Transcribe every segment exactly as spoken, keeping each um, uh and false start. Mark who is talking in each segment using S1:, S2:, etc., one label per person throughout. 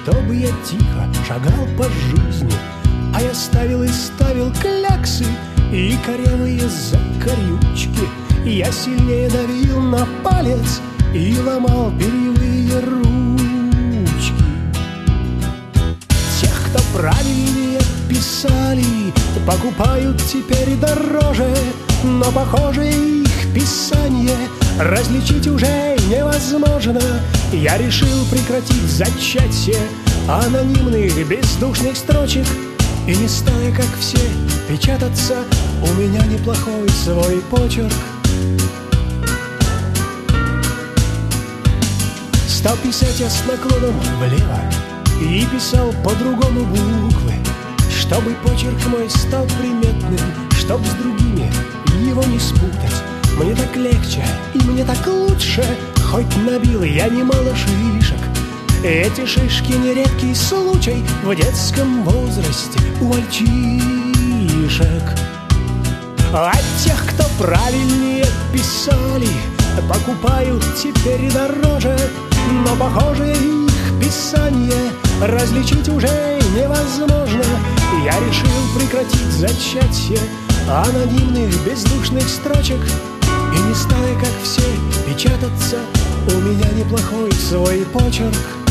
S1: чтобы я тихо шагал по жизни. А я ставил и ставил кляксы и корявые закорючки. Я сильнее давил на палец и ломал перьевые ручки. Тех, кто правильнее писали, покупают теперь дороже, но, похоже, их писание различить уже невозможно. Я решил прекратить зачатие анонимных бездушных строчек и, не стоя, как все, печататься, у меня неплохой свой почерк. Стал писать я с наклоном влево и писал по-другому буквы, чтобы почерк мой стал приметным, чтоб с другими его не спутать. Мне так легче и мне так лучше, хоть набил я немало шишек. Эти шишки нередкий случай в детском возрасте у мальчишек. А тех, кто правильнее писали, покупают теперь дороже, но, похоже, их писание различить уже невозможно. Я решил прекратить зачатие анонимных бездушных строчек и, не стоя, как все, печататься, у меня неплохой свой почерк.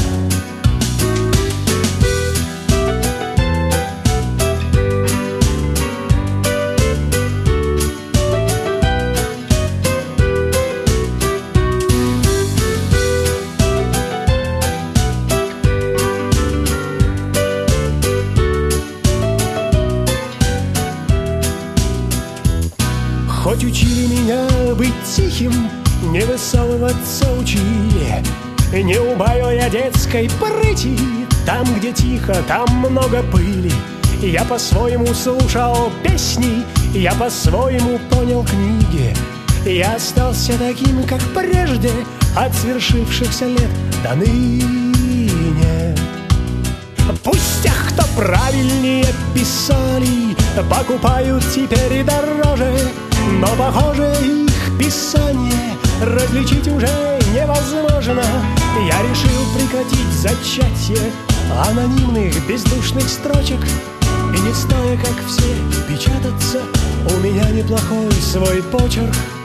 S1: Хоть учили меня быть тихим, не высовываться учили, не убавил я детской прыти. Там, где тихо, там много пыли. Я по-своему слушал песни, я по-своему понял книги. Я остался таким, как прежде, от свершившихся лет до ныне. Пусть тех, кто правильнее писали, покупают теперь дороже, но, похоже, их писание различить уже невозможно. Я решил прекратить зачатие анонимных бездушных строчек и, не стоя, как все, печататься, у меня неплохой свой почерк.